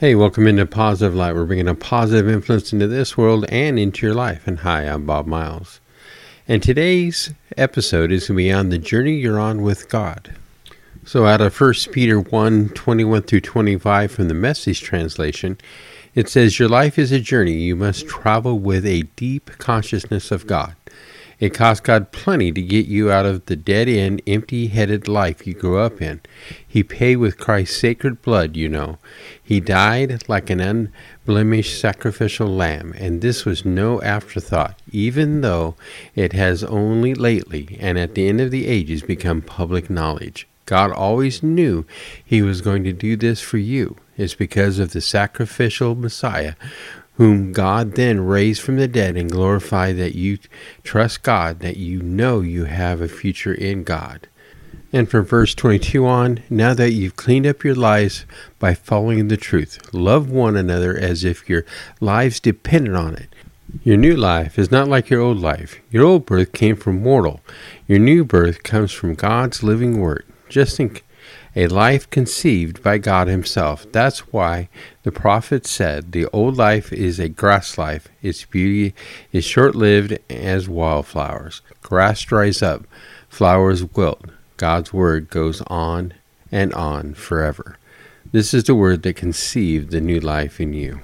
Hey, welcome into Positive Light. We're bringing a positive influence into this world and into your life. And hi, I'm Bob Miles. And today's episode is going to be on the journey you're on with God. So out of 1 Peter 1:21 through 25 from the Message translation, it says, "Your life is a journey. You must travel with a deep consciousness of God. It cost God plenty to get you out of the dead-end, empty-headed life you grew up in. He paid with Christ's sacred blood, you know. He died like an unblemished sacrificial lamb, and this was no afterthought, even though it has only lately, and at the end of the ages, become public knowledge. God always knew He was going to do this for you. It's because of the sacrificial Messiah, whom God then raised from the dead and glorified, that you trust God, that you know you have a future in God." And from verse 22 on, "Now that you've cleaned up your lives by following the truth, love one another as if your lives depended on it. Your new life is not like your old life. Your old birth came from mortal. Your new birth comes from God's living word. Just think, a life conceived by God Himself. That's why the prophet said, the old life is a grass life. Its beauty is short-lived as wildflowers. Grass dries up, flowers wilt. God's word goes on and on forever." This is the word that conceived the new life in you.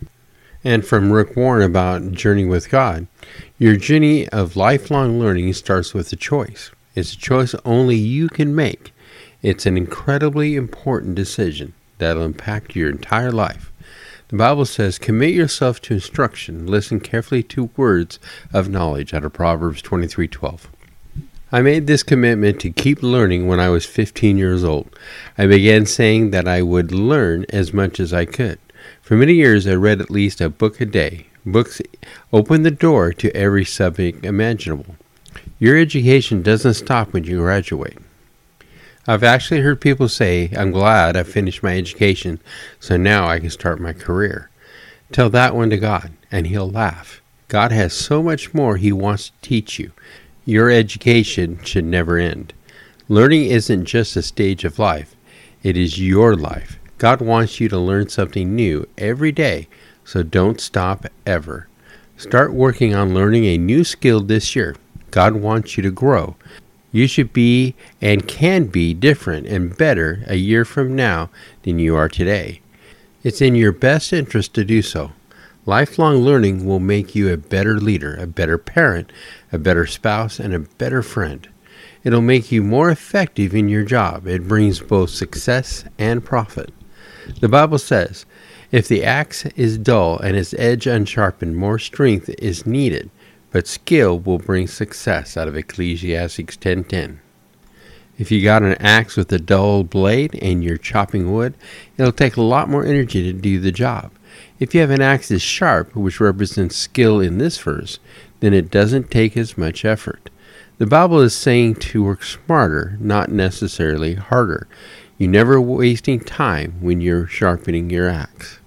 And from Rick Warren about journey with God, your journey of lifelong learning starts with a choice. It's a choice only you can make. It's an incredibly important decision that will impact your entire life. The Bible says, "Commit yourself to instruction. Listen carefully to words of knowledge," out of Proverbs 23:12. I made this commitment to keep learning when I was 15 years old. I began saying that I would learn as much as I could. For many years, I read at least a book a day. Books open the door to every subject imaginable. Your education doesn't stop when you graduate. I've actually heard people say, "I'm glad I finished my education, so now I can start my career." Tell that one to God, and He'll laugh. God has so much more He wants to teach you. Your education should never end. Learning isn't just a stage of life. It is your life. God wants you to learn something new every day, so don't stop ever. Start working on learning a new skill this year. God wants you to grow. You should be and can be different and better a year from now than you are today. It's in your best interest to do so. Lifelong learning will make you a better leader, a better parent, a better spouse, and a better friend. It'll make you more effective in your job. It brings both success and profit. The Bible says, "If the axe is dull and its edge unsharpened, more strength is needed. But skill will bring success," out of Ecclesiastes 10:10. If you got an axe with a dull blade and you're chopping wood, it'll take a lot more energy to do the job. If you have an axe that's sharp, which represents skill in this verse, then it doesn't take as much effort. The Bible is saying to work smarter, not necessarily harder. You're never wasting time when you're sharpening your axe.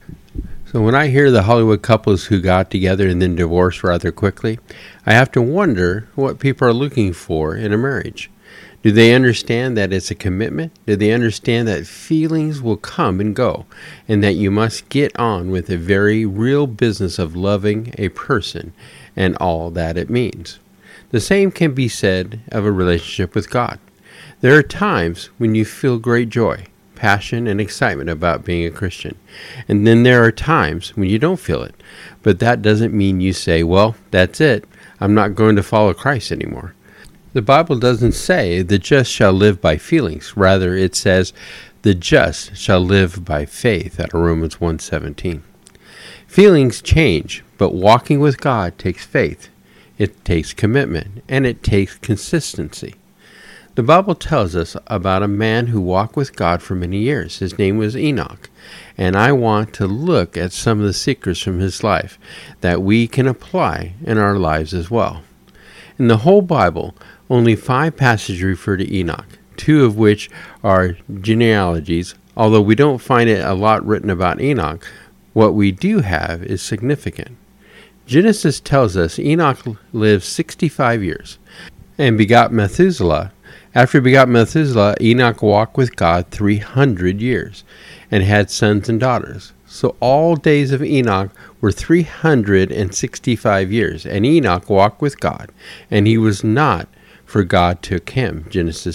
So when I hear the Hollywood couples who got together and then divorced rather quickly, I have to wonder what people are looking for in a marriage. Do they understand that it's a commitment? Do they understand that feelings will come and go, and that you must get on with a very real business of loving a person and all that it means? The same can be said of a relationship with God. There are times when you feel great joy, passion, and excitement about being a Christian. And then there are times when you don't feel it. But that doesn't mean you say, "Well, that's it. I'm not going to follow Christ anymore." The Bible doesn't say the just shall live by feelings. Rather, it says the just shall live by faith, out of Romans 1:17. Feelings change, but walking with God takes faith. It takes commitment, and it takes consistency. The Bible tells us about a man who walked with God for many years. His name was Enoch, and I want to look at some of the secrets from his life that we can apply in our lives as well. In the whole Bible, only 5 passages refer to Enoch, 2 of which are genealogies. Although we don't find it a lot written about Enoch, what we do have is significant. Genesis tells us Enoch lived 65 years and begot Methuselah, After he begot Methuselah, Enoch walked with God 300 years and had sons and daughters. So all days of Enoch were 365 years, and Enoch walked with God, and he was not, for God took him. Genesis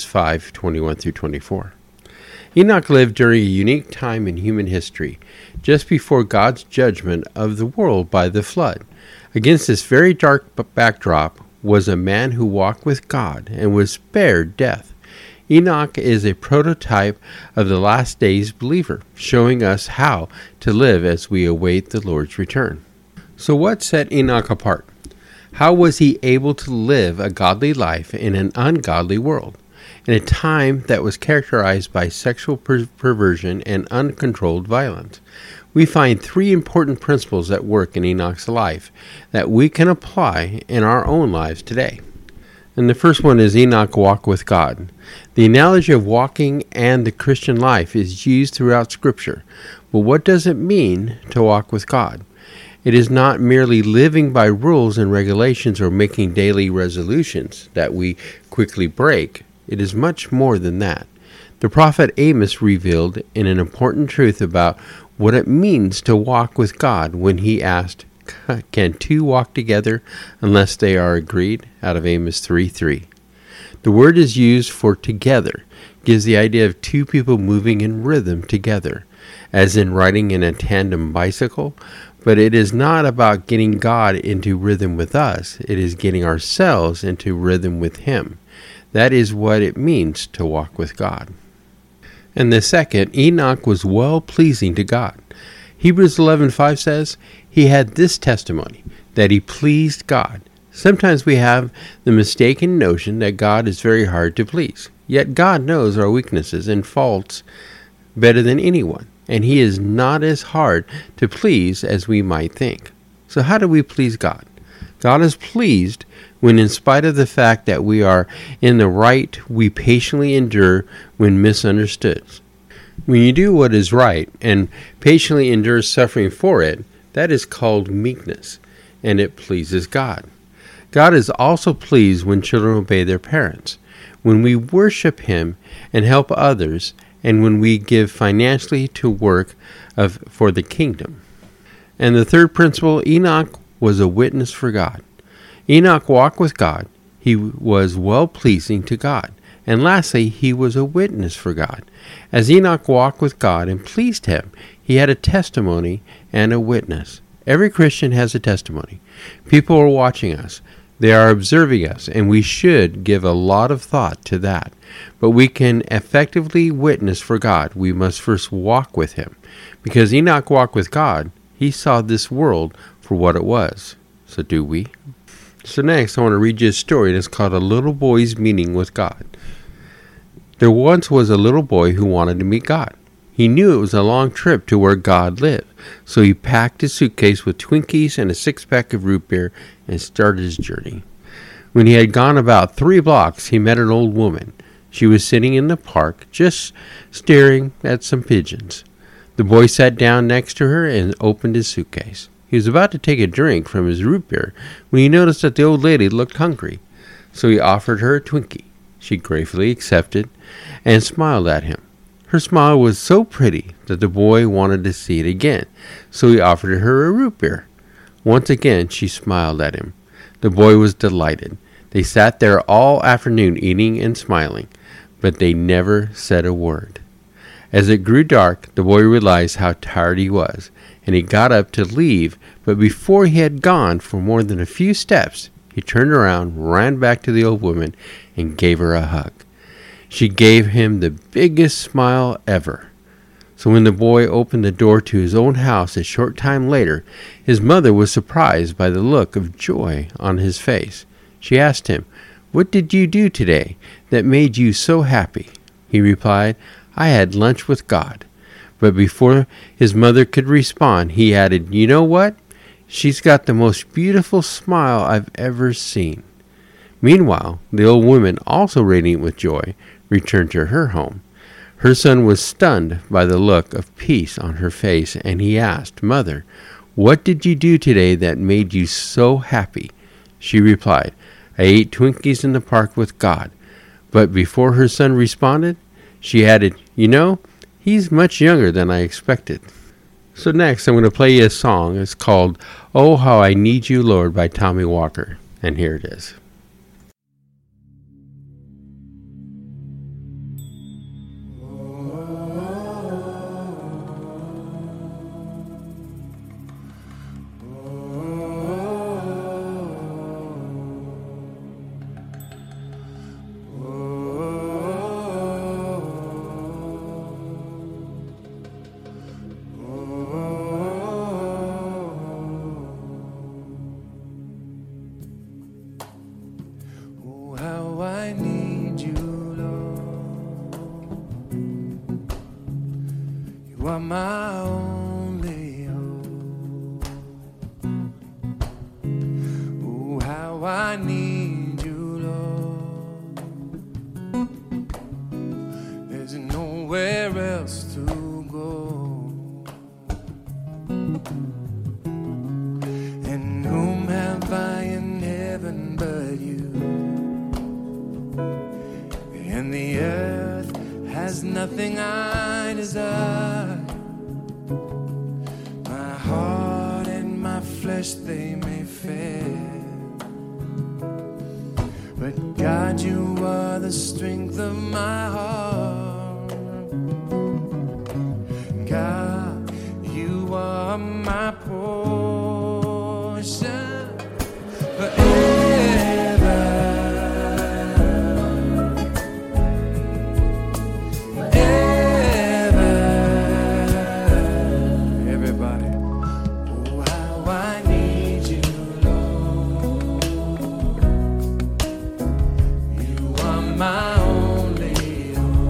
5:21-24. Enoch lived during a unique time in human history, just before God's judgment of the world by the flood. Against this very dark backdrop was a man who walked with God and was spared death. Enoch is a prototype of the last days believer, showing us how to live as we await the Lord's return. So what set Enoch apart? How was he able to live a godly life in an ungodly world, in a time that was characterized by sexual perversion and uncontrolled violence? We find three important principles at work in Enoch's life that we can apply in our own lives today. And the first one is Enoch walked with God. The analogy of walking and the Christian life is used throughout Scripture. But what does it mean to walk with God? It is not merely living by rules and regulations or making daily resolutions that we quickly break. It is much more than that. The prophet Amos revealed an important truth about what it means to walk with God when he asked, "Can two walk together unless they are agreed?" out of Amos 3:3. The word is used for together, gives the idea of two people moving in rhythm together, as in riding in a tandem bicycle, but it is not about getting God into rhythm with us, it is getting ourselves into rhythm with Him. That is what it means to walk with God. And the second, Enoch was well-pleasing to God. Hebrews 11:5 says, he had this testimony, that he pleased God. Sometimes we have the mistaken notion that God is very hard to please. Yet God knows our weaknesses and faults better than anyone, and he is not as hard to please as we might think. So how do we please God? God is pleased when, in spite of the fact that we are in the right, we patiently endure when misunderstood. When you do what is right and patiently endure suffering for it, that is called meekness, and it pleases God. God is also pleased when children obey their parents, when we worship Him and help others, and when we give financially to work for the kingdom. And the third principle, Enoch was a witness for God. Enoch walked with God. He was well-pleasing to God. And lastly, he was a witness for God. As Enoch walked with God and pleased Him, he had a testimony and a witness. Every Christian has a testimony. People are watching us. They are observing us, and we should give a lot of thought to that. But we can effectively witness for God. We must first walk with Him. Because Enoch walked with God, he saw this world for what it was. So do we? So next, I want to read you a story, and it's called A Little Boy's Meeting with God. There once was a little boy who wanted to meet God. He knew it was a long trip to where God lived, so he packed his suitcase with Twinkies and a six-pack of root beer and started his journey. When he had gone about 3 blocks, he met an old woman. She was sitting in the park, just staring at some pigeons. The boy sat down next to her and opened his suitcase. He was about to take a drink from his root beer when he noticed that the old lady looked hungry, so he offered her a Twinkie. She gratefully accepted and smiled at him. Her smile was so pretty that the boy wanted to see it again, so he offered her a root beer. Once again, she smiled at him. The boy was delighted. They sat there all afternoon eating and smiling, but they never said a word. As it grew dark, the boy realized how tired he was, and he got up to leave, but before he had gone for more than a few steps, he turned around, ran back to the old woman, and gave her a hug. She gave him the biggest smile ever. So when the boy opened the door to his own house a short time later, his mother was surprised by the look of joy on his face. She asked him, "What did you do today that made you so happy?" He replied, "I had lunch with God." But before his mother could respond, he added, "You know what? She's got the most beautiful smile I've ever seen." Meanwhile, the old woman, also radiant with joy, returned to her home. Her son was stunned by the look of peace on her face, and he asked, "Mother, what did you do today that made you so happy?" She replied, "I ate Twinkies in the park with God." But before her son responded, she added, he's much younger than I expected. So next, I'm going to play you a song. It's called Oh, How I Need You, Lord by Tommy Walker. And here it is. You are my only hope. Oh, how I need you, Lord. There's nowhere else to go. And whom have I in heaven but you? And the earth has nothing I desire. My heart and my flesh, they may fail, but God, you are the strength of my heart. God, you are my portion forever. My only hope.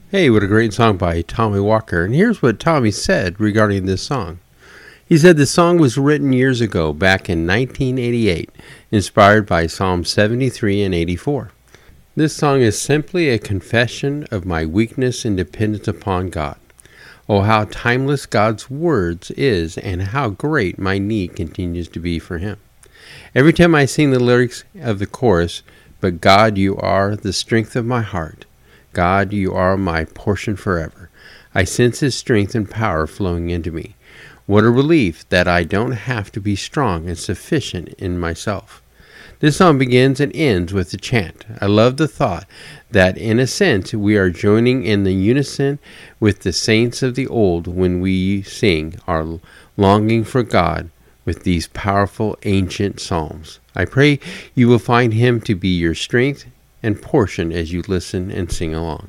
Hey, what a great song by Tommy Walker. And here's what Tommy said regarding this song. He said the song was written years ago, back in 1988, inspired by Psalm 73 and 84. This song is simply a confession of my weakness and dependence upon God. Oh, how timeless God's words is, and how great my need continues to be for Him. Every time I sing the lyrics of the chorus, "But God, you are the strength of my heart. God, you are my portion forever," I sense His strength and power flowing into me. What a relief that I don't have to be strong and sufficient in myself. This song begins and ends with a chant. I love the thought that, in a sense, we are joining in the unison with the saints of the old when we sing our longing for God with these powerful ancient psalms. I pray you will find Him to be your strength and portion as you listen and sing along.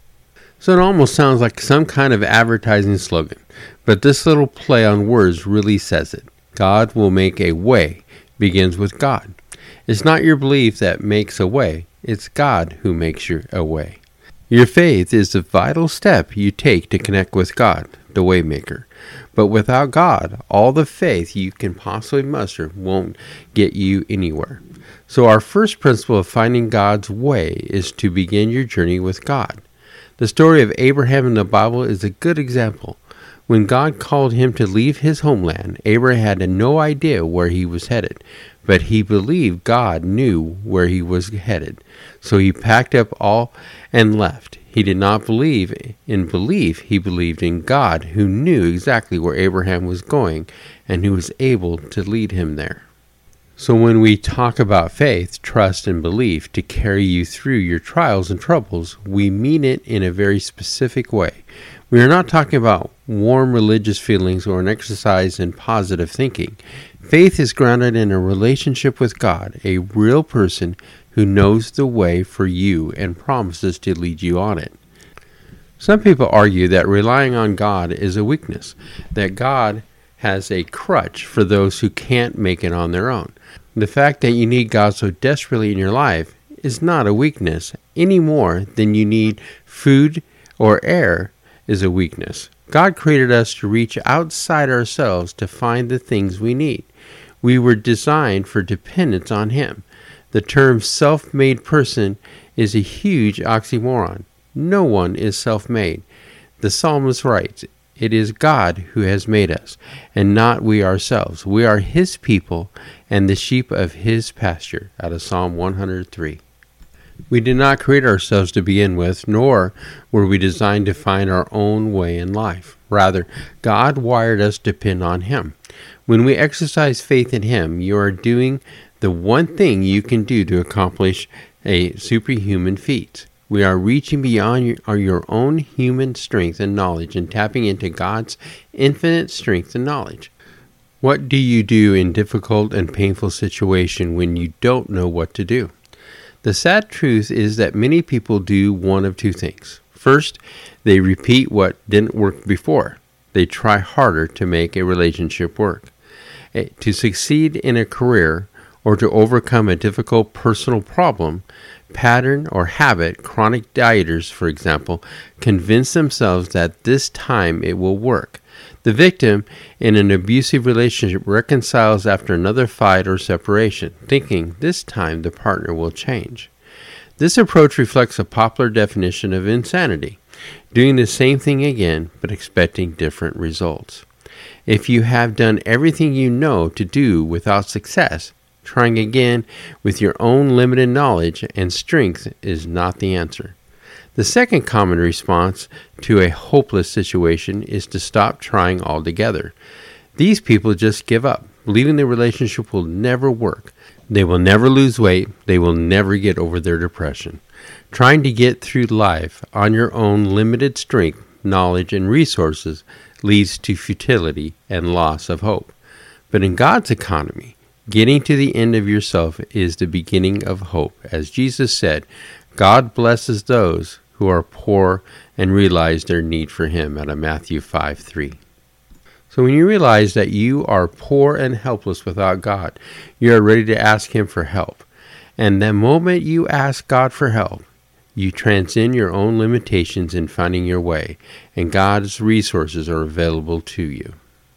So it almost sounds like some kind of advertising slogan, but this little play on words really says it. God will make a way begins with God. It's not your belief that makes a way, it's God who makes you a way. Your faith is the vital step you take to connect with God, the Waymaker. But without God, all the faith you can possibly muster won't get you anywhere. So our first principle of finding God's way is to begin your journey with God. The story of Abraham in the Bible is a good example. When God called him to leave his homeland, Abraham had no idea where he was headed, but he believed God knew where he was headed. So he packed up all and left. He did not believe in belief, he believed in God, who knew exactly where Abraham was going and who was able to lead him there. So when we talk about faith, trust, and belief to carry you through your trials and troubles, we mean it in a very specific way. We are not talking about warm religious feelings or an exercise in positive thinking. Faith is grounded in a relationship with God, a real person who knows the way for you and promises to lead you on it. Some people argue that relying on God is a weakness, that God has a crutch for those who can't make it on their own. The fact that you need God so desperately in your life is not a weakness any more than you need food or air is a weakness. God created us to reach outside ourselves to find the things we need. We were designed for dependence on Him. The term self-made person is a huge oxymoron. No one is self-made. The psalmist writes, "It is God who has made us, and not we ourselves. We are His people and the sheep of His pasture," out of Psalm 103. We did not create ourselves to begin with, nor were we designed to find our own way in life. Rather, God wired us to depend on Him. When we exercise faith in Him, you are doing the one thing you can do to accomplish a superhuman feat. We are reaching beyond your own human strength and knowledge and tapping into God's infinite strength and knowledge. What do you do in difficult and painful situation when you don't know what to do? The sad truth is that many people do one of two things. First, they repeat what didn't work before. They try harder to make a relationship work. To succeed in a career or to overcome a difficult personal problem, pattern or habit, chronic dieters, for example, convince themselves that this time it will work. The victim in an abusive relationship reconciles after another fight or separation, thinking this time the partner will change. This approach reflects a popular definition of insanity, doing the same thing again but expecting different results. If you have done everything you know to do without success, trying again with your own limited knowledge and strength is not the answer. The second common response to a hopeless situation is to stop trying altogether. These people just give up, believing the relationship will never work. They will never lose weight. They will never get over their depression. Trying to get through life on your own limited strength, knowledge, and resources leads to futility and loss of hope. But in God's economy, getting to the end of yourself is the beginning of hope. As Jesus said, God blesses those who are poor and realize their need for Him, out of Matthew 5:3. So when you realize that you are poor and helpless without God, you are ready to ask Him for help. And the moment you ask God for help, You transcend your own limitations in finding your way, and God's resources are available to you.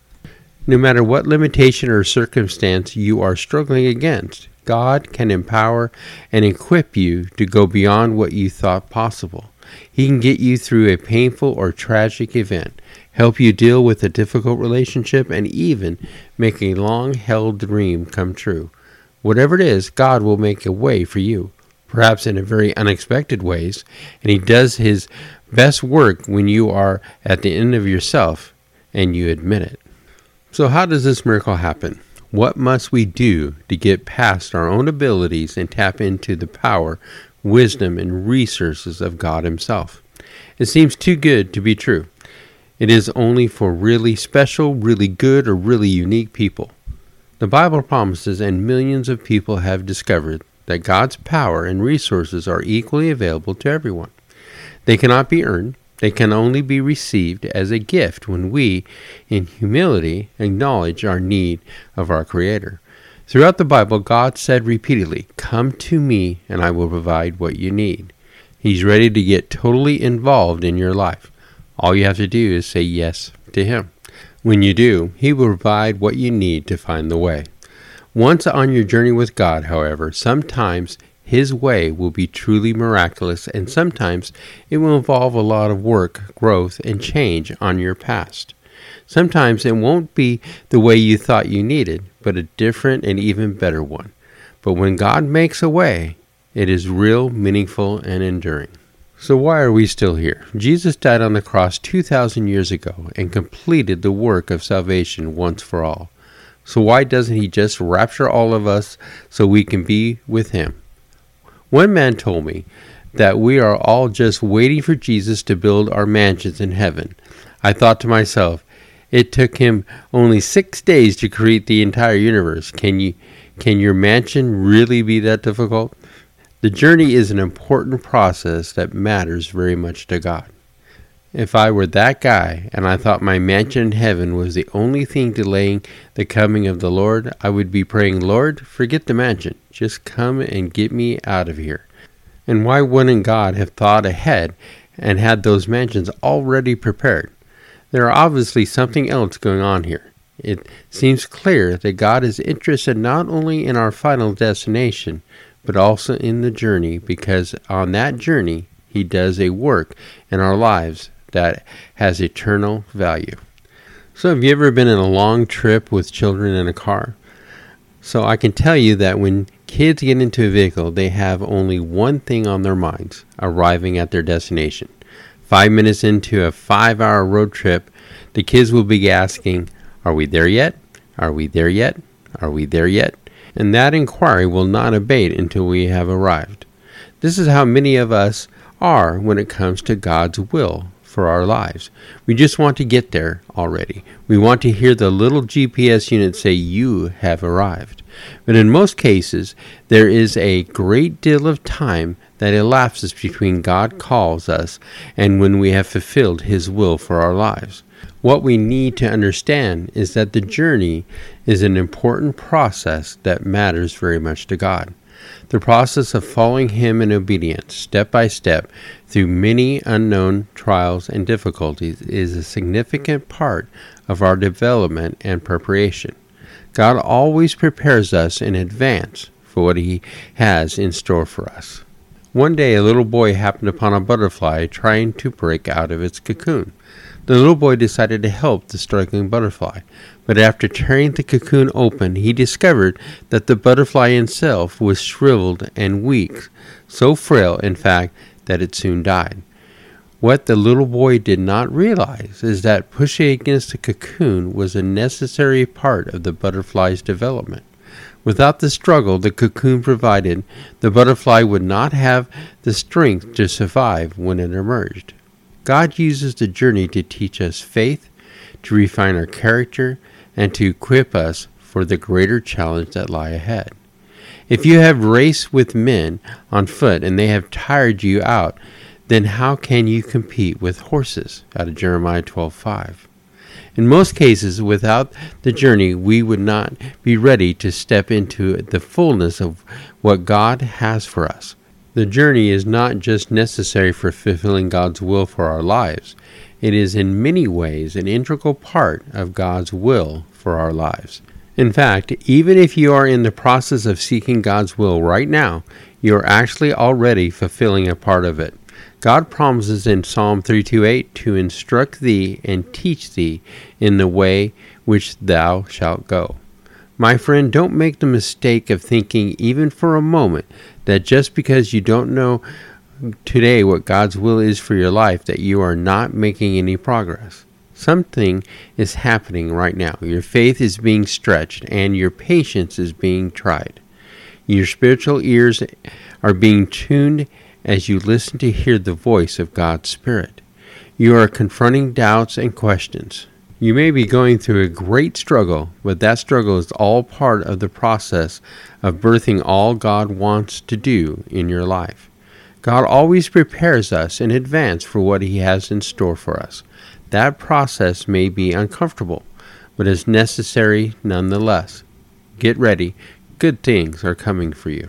No matter what limitation or circumstance you are struggling against, God can empower and equip you to go beyond what you thought possible. He can get you through a painful or tragic event, help you deal with a difficult relationship, and even make a long-held dream come true. Whatever it is, God will make a way for you, perhaps in a very unexpected ways, and He does His best work when you are at the end of yourself and you admit it. So how does this miracle happen? What must we do to get past our own abilities and tap into the power, wisdom, and resources of God Himself? It seems too good to be true. It is only for really special, really good, or really unique people. The Bible promises, and millions of people have discovered, that God's power and resources are equally available to everyone. They cannot be earned. They can only be received as a gift when we, in humility, acknowledge our need of our Creator. Throughout the Bible, God said repeatedly, "Come to me and I will provide what you need." He's ready to get totally involved in your life. All you have to do is say yes to Him. When you do, He will provide what you need to find the way. Once on your journey with God, however, sometimes His way will be truly miraculous, and sometimes it will involve a lot of work, growth, and change on your past. Sometimes it won't be the way you thought you needed, but a different and even better one. But when God makes a way, it is real, meaningful, and enduring. So why are we still here? Jesus died on the cross 2,000 years ago and completed the work of salvation once for all. So why doesn't He just rapture all of us so we can be with Him? One man told me that we are all just waiting for Jesus to build our mansions in heaven. I thought to myself, it took Him only 6 days to create the entire universe. Can your mansion really be that difficult? The journey is an important process that matters very much to God. If I were that guy and I thought my mansion in heaven was the only thing delaying the coming of the Lord, I would be praying, "Lord, forget the mansion. Just come and get me out of here." And why wouldn't God have thought ahead and had those mansions already prepared? There are obviously something else going on here. It seems clear that God is interested not only in our final destination, but also in the journey, because on that journey, He does a work in our lives that has eternal value. So have you ever been in a long trip with children in a car? So I can tell you that when kids get into a vehicle, they have only one thing on their minds: arriving at their destination. 5 minutes into a 5-hour road trip, the kids will be asking, "Are we there yet? Are we there yet? Are we there yet?" And that inquiry will not abate until we have arrived. This is how many of us are when it comes to God's will for our lives. We just want to get there already. We want to hear the little GPS unit say, "You have arrived." But in most cases, there is a great deal of time that elapses between God calls us and when we have fulfilled His will for our lives. What we need to understand is that the journey is an important process that matters very much to God. The process of following Him in obedience, step by step, through many unknown trials and difficulties is a significant part of our development and preparation. God always prepares us in advance for what He has in store for us. One day, a little boy happened upon a butterfly trying to break out of its cocoon. The little boy decided to help the struggling butterfly, but after tearing the cocoon open, he discovered that the butterfly itself was shriveled and weak, so frail, in fact, that it soon died. What the little boy did not realize is that pushing against the cocoon was a necessary part of the butterfly's development. Without the struggle the cocoon provided, the butterfly would not have the strength to survive when it emerged. God uses the journey to teach us faith, to refine our character, and to equip us for the greater challenge that lie ahead. If you have raced with men on foot and they have tired you out, then how can you compete with horses? Out of Jeremiah 12:5. In most cases, without the journey, we would not be ready to step into the fullness of what God has for us. The journey is not just necessary for fulfilling God's will for our lives. It is in many ways an integral part of God's will for our lives. In fact, even if you are in the process of seeking God's will right now, you are actually already fulfilling a part of it. God promises in Psalm 3:8 to instruct thee and teach thee in the way which thou shalt go. My friend, don't make the mistake of thinking even for a moment that just because you don't know today what God's will is for your life that you are not making any progress. Something is happening right now. Your faith is being stretched and your patience is being tried. Your spiritual ears are being tuned as you listen to hear the voice of God's Spirit. You are confronting doubts and questions. You may be going through a great struggle, but that struggle is all part of the process of birthing all God wants to do in your life. God always prepares us in advance for what He has in store for us. That process may be uncomfortable, but is necessary nonetheless. Get ready. Good things are coming for you.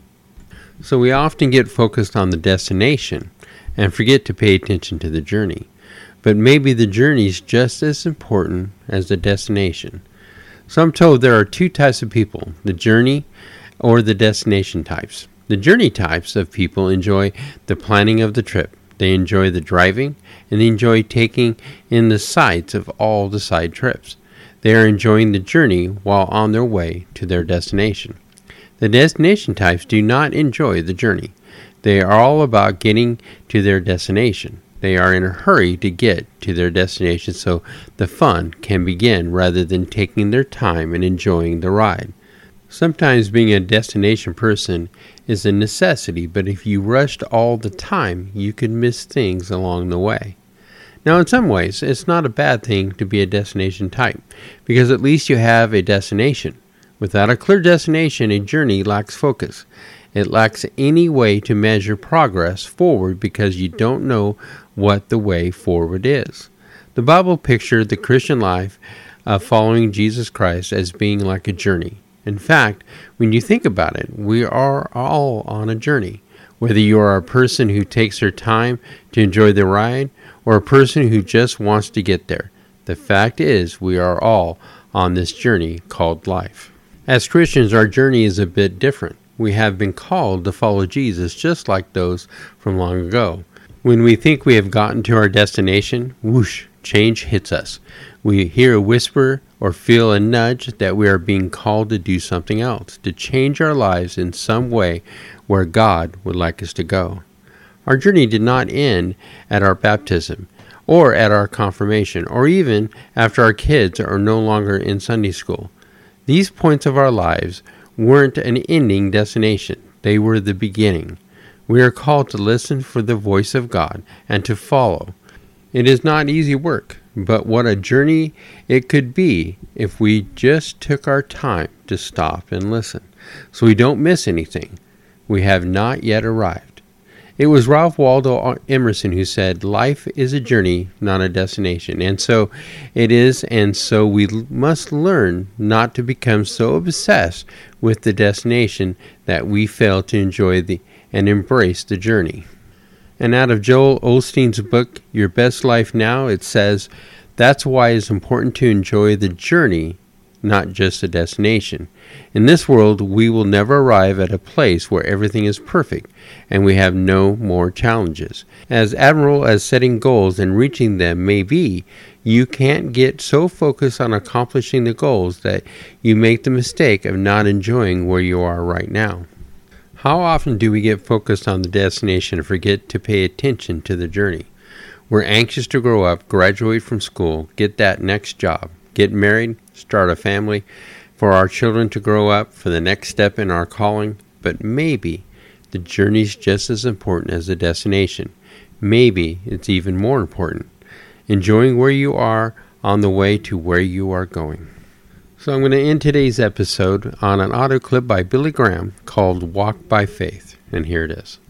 So we often get focused on the destination and forget to pay attention to the journey. But maybe the journey is just as important as the destination. So I'm told there are two types of people, the journey or the destination types. The journey types of people enjoy the planning of the trip. They enjoy the driving, and they enjoy taking in the sights of all the side trips. They are enjoying the journey while on their way to their destination. The destination types do not enjoy the journey. They are all about getting to their destination. They are in a hurry to get to their destination so the fun can begin rather than taking their time and enjoying the ride. Sometimes being a destination person is a necessity, but if you rushed all the time, you could miss things along the way. Now, in some ways, it's not a bad thing to be a destination type, because at least you have a destination. Without a clear destination, a journey lacks focus. It lacks any way to measure progress forward because you don't know what the way forward is. The Bible pictured the Christian life of following Jesus Christ as being like a journey. In fact, when you think about it, we are all on a journey. Whether you are a person who takes their time to enjoy the ride or a person who just wants to get there, the fact is we are all on this journey called life. As Christians, our journey is a bit different. We have been called to follow Jesus just like those from long ago. When we think we have gotten to our destination, whoosh, change hits us. We hear a whisper or feel a nudge that we are being called to do something else, to change our lives in some way where God would like us to go. Our journey did not end at our baptism or at our confirmation or even after our kids are no longer in Sunday school. These points of our lives weren't an ending destination. They were the beginning. We are called to listen for the voice of God and to follow. It is not easy work, but what a journey it could be if we just took our time to stop and listen, so we don't miss anything. We have not yet arrived. It was Ralph Waldo Emerson who said, "Life is a journey, not a destination." And so it is, and so we must learn not to become so obsessed with the destination that we fail to enjoy and embrace the journey. And out of Joel Osteen's book, Your Best Life Now, it says, that's why it's important to enjoy the journey, not just the destination. In this world, we will never arrive at a place where everything is perfect and we have no more challenges. As admirable as setting goals and reaching them may be, you can't get so focused on accomplishing the goals that you make the mistake of not enjoying where you are right now. How often do we get focused on the destination and forget to pay attention to the journey? We're anxious to grow up, graduate from school, get that next job, get married, start a family, for our children to grow up, for the next step in our calling. But maybe the journey's just as important as the destination. Maybe it's even more important. Enjoying where you are on the way to where you are going. So I'm going to end today's episode on an audio clip by Billy Graham called Walk by Faith. And here it is.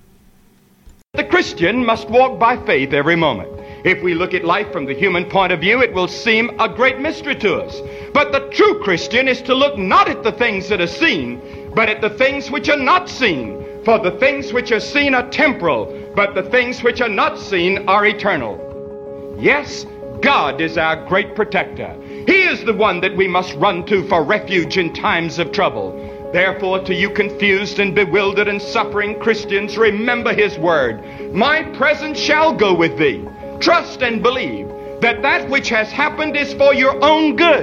The Christian must walk by faith every moment. If we look at life from the human point of view, it will seem a great mystery to us. But the true Christian is to look not at the things that are seen, but at the things which are not seen. For the things which are seen are temporal, but the things which are not seen are eternal. Yes, God is our great protector. He is the one that we must run to for refuge in times of trouble. Therefore, to you confused and bewildered and suffering Christians, remember His word. My presence shall go with thee. Trust and believe that that which has happened is for your own good.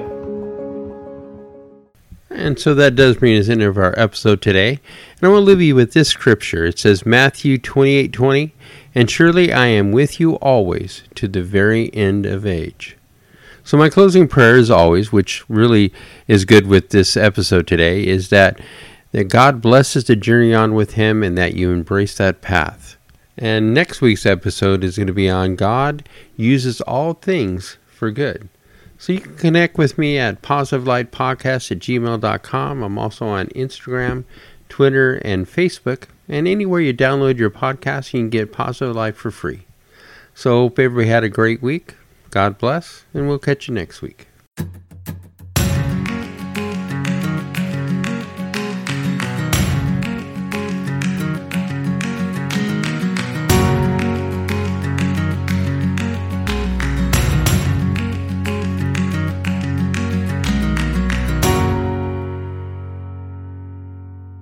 And so that does bring us into our episode today. And I want to leave you with this scripture. It says Matthew 28:20, "And surely I am with you always to the very end of age." So my closing prayer, as always, which really is good with this episode today, is that God blesses the journey on with Him and that you embrace that path. And next week's episode is going to be on God uses all things for good. So you can connect with me at positivelightpodcast@gmail.com. I'm also on Instagram, Twitter, and Facebook. And anywhere you download your podcast, you can get Positive Light for free. So hope everybody had a great week. God bless, and we'll catch you next week.